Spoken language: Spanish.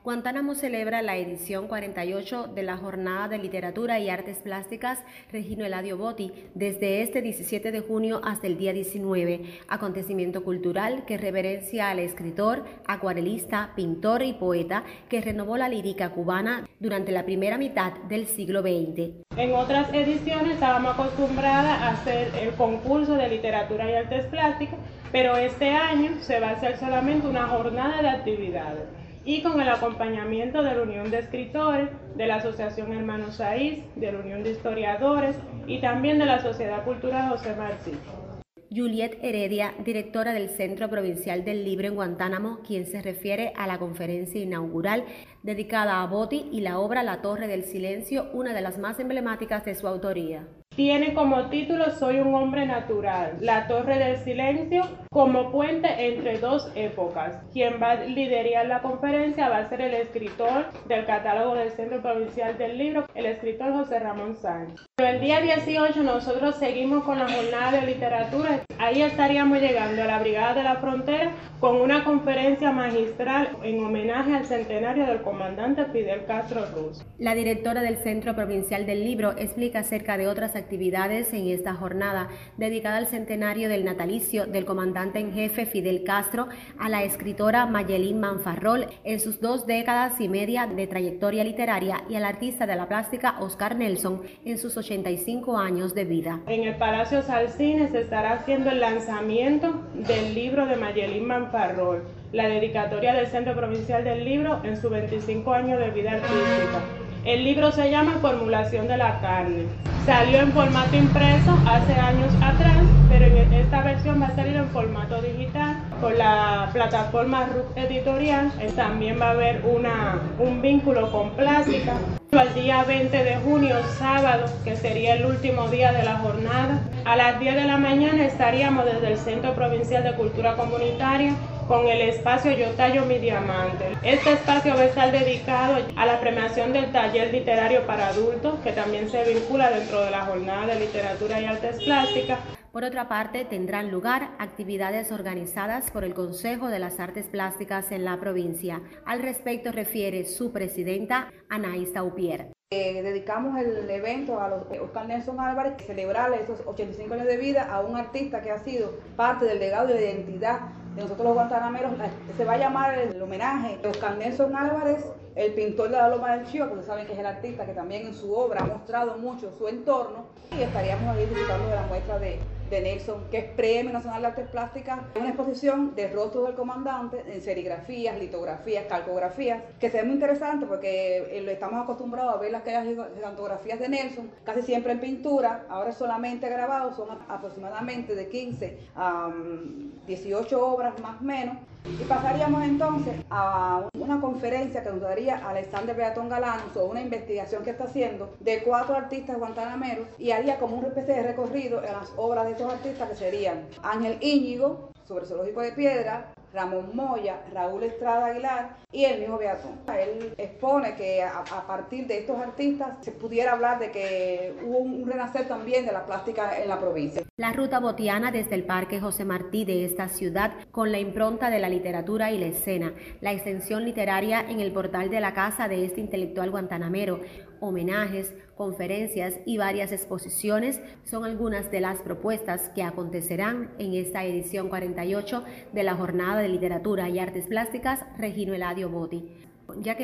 Guantánamo celebra la edición 48 de la Jornada de Literatura y Artes Plásticas Regino Eladio Botti desde este 17 de junio hasta el día 19, acontecimiento cultural que reverencia al escritor, acuarelista, pintor y poeta que renovó la lírica cubana durante la primera mitad del siglo XX. En otras ediciones estábamos acostumbradas a hacer el concurso de literatura y artes plásticas, pero este año se va a hacer solamente una jornada de actividades y con el acompañamiento de la Unión de Escritores, de la Asociación Hermanos Saiz, de la Unión de Historiadores y también de la Sociedad Cultural José Martí. Juliet Heredia, directora del Centro Provincial del Libro en Guantánamo, quien se refiere a la conferencia inaugural dedicada a Botti y la obra La Torre del Silencio, una de las más emblemáticas de su autoría. Tiene como título Soy un hombre natural, La Torre del Silencio como puente entre dos épocas. Quien va a liderar la conferencia va a ser el escritor del catálogo del Centro Provincial del Libro, el escritor José Ramón Sánchez. Pero el día 18 nosotros seguimos con la jornada de literatura. Ahí estaríamos llegando a la Brigada de la Frontera con una conferencia magistral en homenaje al centenario del comandante Fidel Castro Ruz. La directora del Centro Provincial del Libro explica acerca de otras actividades en esta jornada dedicada al centenario del natalicio del comandante en jefe Fidel Castro, a la escritora Mayelín Manfarrol en sus 2 décadas y media de trayectoria literaria y al artista de la plástica Oscar Nelson en sus 85 años de vida. En el Palacio Salcines se estará haciendo el lanzamiento del libro de Mayelín Manfarrol, la dedicatoria del Centro Provincial del Libro en sus 25 años de vida artística. El libro se llama Formulación de la carne. Salió en formato impreso hace años atrás, pero en esta versión va a salir en formato digital por la plataforma RUC Editorial. También va a haber un vínculo con plástica. Al día 20 de junio, sábado, que sería el último día de la jornada, a las 10 de la mañana estaríamos desde el Centro Provincial de Cultura Comunitaria con el espacio Yo Tallo Mi Diamante. Este espacio va a estar dedicado a la premiación del taller literario para adultos, que también se vincula dentro de la jornada de literatura y artes plásticas. Por otra parte, tendrán lugar actividades organizadas por el Consejo de las Artes Plásticas en la provincia. Al respecto refiere su presidenta, Anaís Taupier. Dedicamos el evento a Oscar Nelson Álvarez, celebrarle esos 85 años de vida a un artista que ha sido parte del legado y de la identidad de nosotros los guantanameros. Se va a llamar el homenaje a Oscar Nelson Álvarez, el pintor de la Loma del Chío, porque saben que es el artista que también en su obra ha mostrado mucho su entorno, y estaríamos ahí disfrutando de la muestra de Nelson, que es Premio Nacional de Artes Plásticas, una exposición de rostros del comandante en serigrafías, litografías, calcografías, que se ve muy interesante porque estamos acostumbrados a ver las gigantografías de Nelson, casi siempre en pintura, ahora solamente grabados, son aproximadamente de 15 a 18 obras más o menos. Y pasaríamos entonces a una conferencia que nos daría Alexander Beatón Galán sobre una investigación que está haciendo de 4 artistas guantanameros, y haría como una especie de recorrido en las obras de estos artistas, que serían Ángel Íñigo, sobre Zoológico de Piedra, Ramón Moya, Raúl Estrada Aguilar y el mismo Beatón. Él expone que a partir de estos artistas se pudiera hablar de que hubo un renacer también de la plástica en la provincia. La ruta botiana desde el Parque José Martí de esta ciudad con la impronta de la literatura y la escena, la extensión literaria en el portal de la casa de este intelectual guantanamero, homenajes, conferencias y varias exposiciones son algunas de las propuestas que acontecerán en esta edición 48 de la Jornada de Literatura y Artes Plásticas Regino Eladio Botti.